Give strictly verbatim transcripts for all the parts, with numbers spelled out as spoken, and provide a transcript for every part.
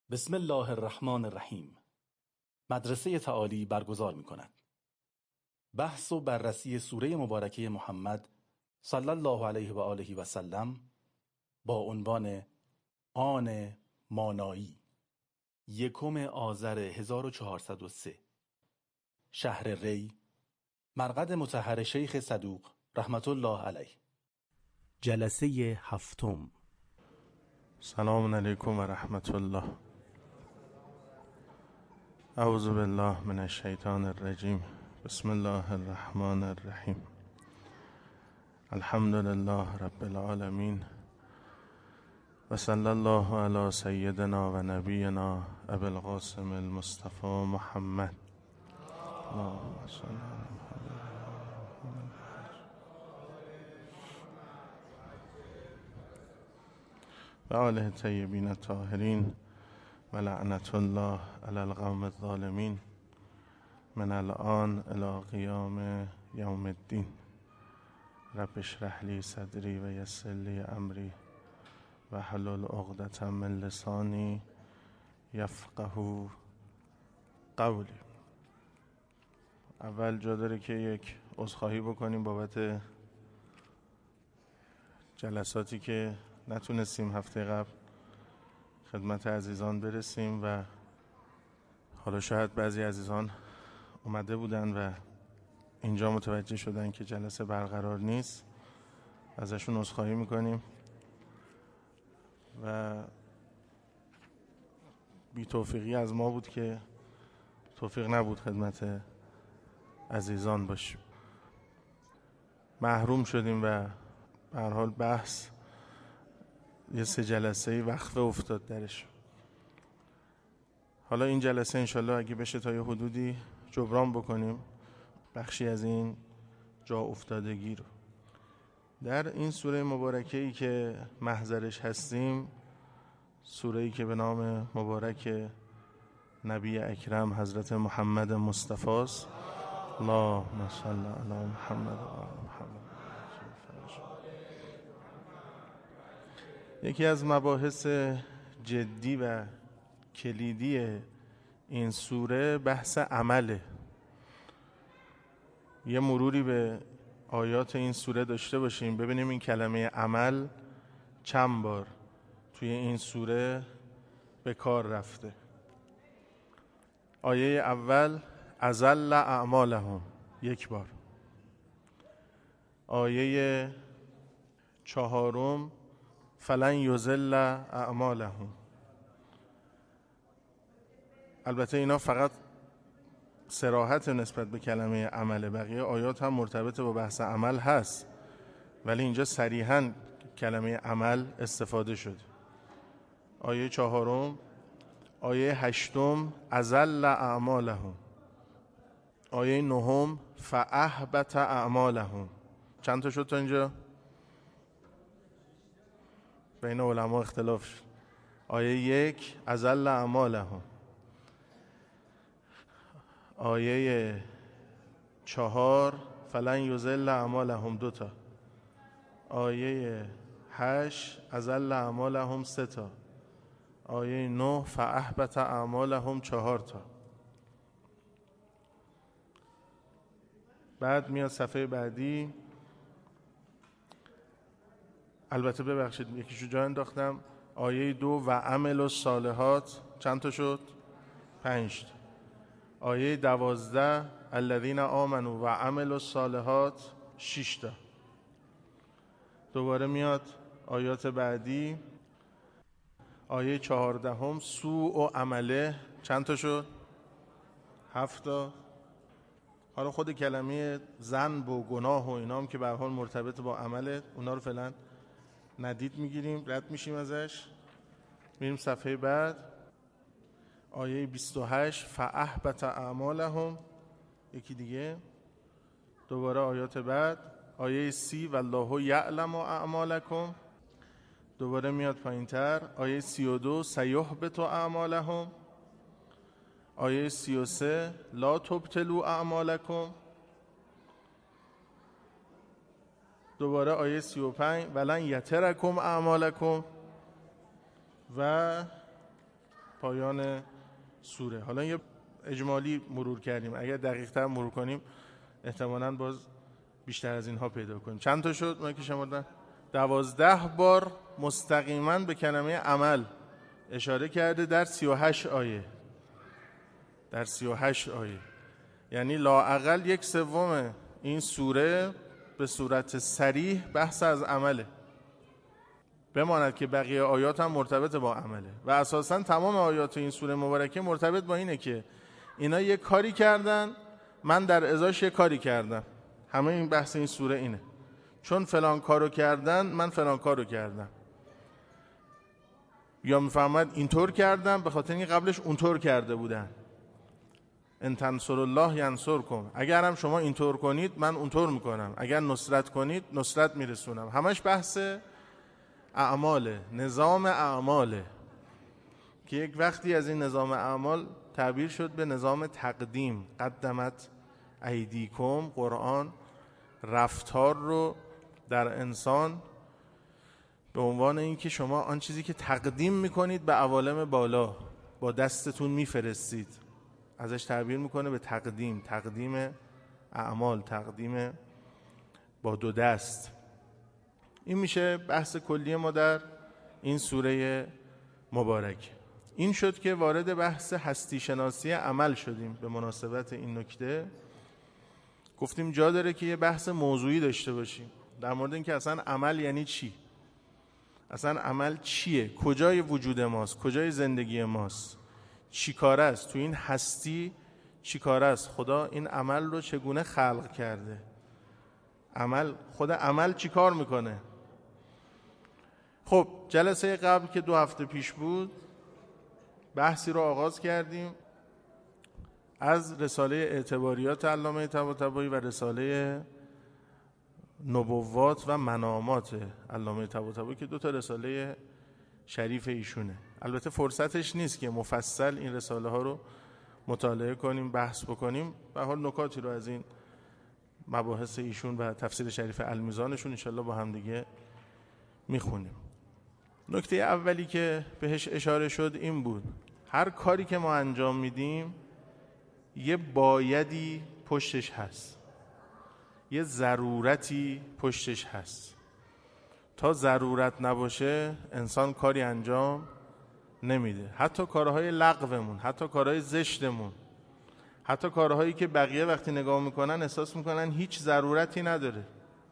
بسم الله الرحمن الرحیم. مدرسه تعالی برگزار می کند. بحث و بررسی سوره مبارکه محمد صلی الله علیه و آله و سلم با عنوان آن مانایی، یکم آذر هزار و چهارصد و سه، شهر ری، مرقد مطهر شیخ صدوق رحمت الله علیه. جلسه هفتم. سلام علیکم و رحمت الله. اعوذ بالله من الشیطان الرجیم. بسم الله الرحمن الرحیم. الحمد لله رب العالمین و صلی الله علی سیدنا و نبینا ابی القاسم المصطفى محمد. اللهم صل علی محمد و آله الطیبین الطاهرین و لعنت الله علی القوم الظالمین من الآن الی قیام یوم الدین. رب اشرح لی صدری و یسر لی امری و حلل عقدة من لسانی یفقهوا قولی. اول جا داره که یک عذرخواهی بکنیم بابت جلساتی که نتونستیم هفته قبل خدمت عزیزان برسیم و حالا شاید بعضی عزیزان اومده بودن و اینجا متوجه شدن که جلسه برقرار نیست. ازشون عذرخواهی میکنیم و بی توفیقی از ما بود که توفیق نبود خدمت عزیزان باشیم. محروم شدیم و به هر حال بحث یه سه جلسه وقفه افتاد درش. حالا این جلسه انشالله اگه بشه تا یه حدودی جبران بکنیم بخشی از این جا افتادگی رو. در این سوره مبارکه ای که محضرش هستیم، سوره ای که به نام مبارک نبی اکرم حضرت محمد مصطفی است. اللهم صل علی محمد و آل محمد. یکی از مباحث جدی و کلیدی این سوره بحث عمله. یه مروری به آیات این سوره داشته باشیم، ببینیم این کلمه عمل چند بار توی این سوره به کار رفته. آیه اول اذل اعمالهم، یک بار. آیه چهارم فلن یضل اعمالهم. البته اینا فقط صراحت نسبت به کلمه عمل، بقیه آیات هم مرتبط با بحث عمل هست، ولی اینجا صریحاً کلمه عمل استفاده شده. آیه چهارم. آیه هشتم اذل اعمالهم. آیه نهم فاحبط اعمالهم. چند تا شد تا اینجا؟ بین علما اختلاف شد. آیه یک اذل اعمالهم. آیه چهار فلن یضل اعمالهم، دوتا. آیه هشت اذل اعمالهم، سه تا. آیه نه فاحبط اعمالهم، چهار تا. بعد میاد صفحه بعدی. البته ببخشید یکیشو جا انداختم. آیه دو و عمل الصالحات، چند تا شد؟ پنج تا. آیه دوازده الذین آمنوا و عملوا الصالحات، شش تا. دوباره میاد آیات بعدی. آیه چهاردهم سوء و عمله، چند تا شد؟ هفت تا. حالا خود کلمه ذنب و گناه و اینا هم که به هر حال مرتبط با عمله، اونا رو فعلا ندید میگیریم، رد میشیم ازش. میریم صفحه بعد. آیه بیست و هشت فاحبط اعمالهم، یکی دیگه. دوباره آیات بعد. آیه سی والله یعلم اعمالکم. دوباره میاد پایین تر. آیه سی و دو سیحبط اعمالهم. آیه سی و سه لا تبطلوا اعمالکم. دوباره آیه سی و پنج ولن یترکم اعمالکم. و پایان سوره. حالا یه اجمالی مرور کردیم، اگر دقیق تر مرور کنیم احتمالاً باز بیشتر از اینها پیدا کنیم. چند تا شد؟ من که شمردم دوازده بار مستقیما به کلمه عمل اشاره کرده در سی و هشت آیه. در سی و هشت آیه یعنی لااقل یک سوم این سوره به صورت صریح بحث از عمله، بماند که بقیه آیات هم مرتبط با عمله و اساساً تمام آیات این سوره مبارکه مرتبط با اینه که اینا یک کاری کردن، من در ازاش یک کاری کردم. همه این بحث این سوره اینه، چون فلان کارو کردن من فلان کارو کردم، یا میفهمد اینطور کردم به خاطر اینکه قبلش اونطور کرده بودن. ان تنصروا الله ینصرکم، اگر هم شما اینطور کنید من اونطور میکنم، اگر نصرت کنید نصرت میرسونم. همش بحث اعماله، نظام اعماله که یک وقتی از این نظام اعمال تعبیر شد به نظام تقدیم. قدمت ایدیکم، قرآن رفتار رو در انسان به عنوان اینکه شما آن چیزی که تقدیم میکنید به عوالم بالا با دستتون میفرستید، ازش تعبیر میکنه به تقدیم، تقدیم اعمال، تقدیم با دو دست. این میشه بحث کلی ما در این سوره مبارک. این شد که وارد بحث هستی شناسی عمل شدیم. به مناسبت این نکته گفتیم جا داره که یه بحث موضوعی داشته باشیم در مورد اینکه اصلا عمل یعنی چی، اصلا عمل چیه، کجای وجود ماست، کجای زندگی ماست، چی کاره است تو این هستی، چی کاره است، خدا این عمل رو چگونه خلق کرده، عمل، خود عمل چی کار میکنه. خب جلسه قبل که دو هفته پیش بود بحثی رو آغاز کردیم از رساله اعتباریات علامه طباطبایی و رساله نبوات و منامات علامه طباطبایی که دو تا رساله شریف ایشونه. البته فرصتش نیست که مفصل این رساله ها رو مطالعه کنیم، بحث بکنیم. به حال نکاتی رو از این مباحث ایشون و تفسیر شریف المیزانشون انشالله با هم دیگه میخونیم. نکته اولی که بهش اشاره شد این بود هر کاری که ما انجام میدیم یه بایدی پشتش هست، یه ضرورتی پشتش هست. تا ضرورت نباشه انسان کاری انجام نمیده. حتی کارهای لغومون، حتی کارهای زشتمون، حتی کارهایی که بقیه وقتی نگاه میکنن احساس میکنن هیچ ضرورتی نداره.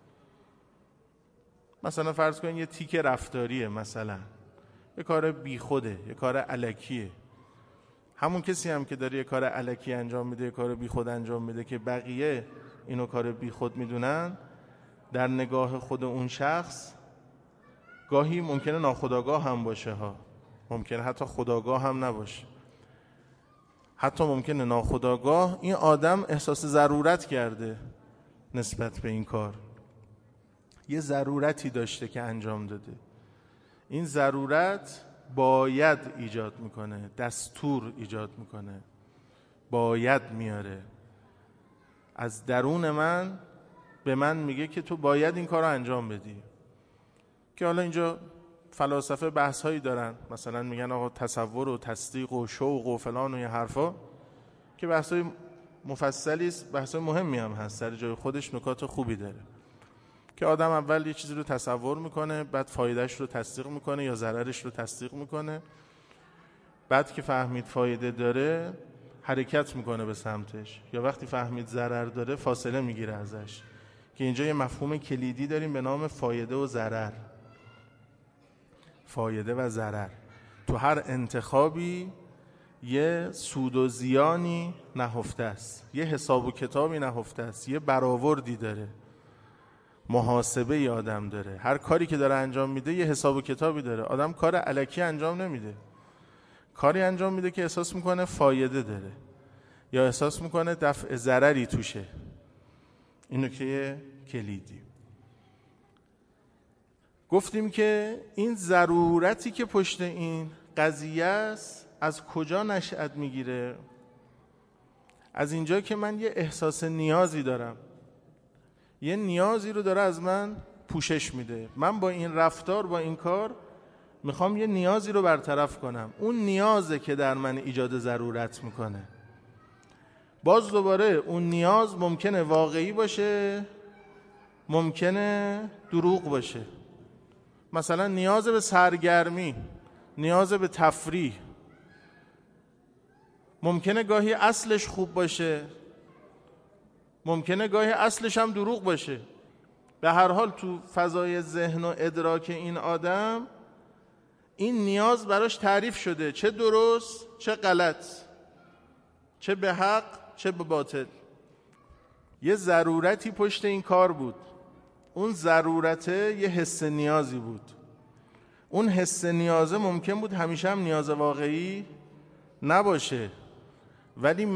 مثلا فرض کنین یه تیک رفتاریه، مثلا یه کار بیخوده، یه کار الکیه. همون کسی هم که داره یه کار الکی انجام میده، یه کار بیخود انجام میده که بقیه اینو کار بیخود میدونن، در نگاه خود اون شخص گاهی ممکنه ناخودآگاه هم باشه ها، ممکنه حتی خودآگاه هم نباشه، حتی ممکنه ناخودآگاه این آدم احساس ضرورت کرده نسبت به این کار، یه ضرورتی داشته که انجام داده. این ضرورت باید ایجاد میکنه، دستور ایجاد میکنه، باید میاره از درون من، به من میگه که تو باید این کار رو انجام بدی. که حالا اینجا فلاسفه بحث هایی دارن، مثلا میگن آقا تصور و تصدیق و شوق و فلان و یه حرفا که بحث های مفصلی است، بحث های مهمی هم هست، سر جای خودش نکات خوبی داره. که آدم اول یه چیزی رو تصور میکنه، بعد فایدهش رو تصدیق میکنه یا ضررش رو تصدیق میکنه، بعد که فهمید فایده داره حرکت میکنه به سمتش، یا وقتی فهمید ضرر داره فاصله میگیره ازش. که اینجا یه مفهوم کلیدی داریم به نام فایده و ضرر. فایده و ضرر تو هر انتخابی یه سود و زیانی نهفته است، یه حساب و کتابی نهفته است، یه برآوردی داره، محاسبه ی آدم داره. هر کاری که داره انجام میده یه حساب و کتابی داره. آدم کار الکی انجام نمیده، کاری انجام میده که احساس میکنه فایده داره یا احساس میکنه دفع ضرری توشه. اینو که کلیدی گفتیم که این ضرورتی که پشت این قضیه است از کجا نشأت میگیره؟ از اینجا که من یه احساس نیازی دارم، یه نیازی رو داره از من پوشش میده. من با این رفتار، با این کار میخوام یه نیازی رو برطرف کنم. اون نیازه که در من ایجاد ضرورت میکنه. باز دوباره اون نیاز ممکنه واقعی باشه، ممکنه دروغ باشه. مثلا نیاز به سرگرمی، نیاز به تفریح، ممکنه گاهی اصلش خوب باشه، ممکنه گاهی اصلش هم دروغ باشه. به هر حال تو فضای ذهن و ادراک این آدم این نیاز براش تعریف شده، چه درست چه غلط، چه به حق چه به باطل. یه ضرورتی پشت این کار بود. اون ضرورته یه حس نیازی بود. اون حس نیازه ممکن بود همیشه هم نیاز واقعی نباشه، ولی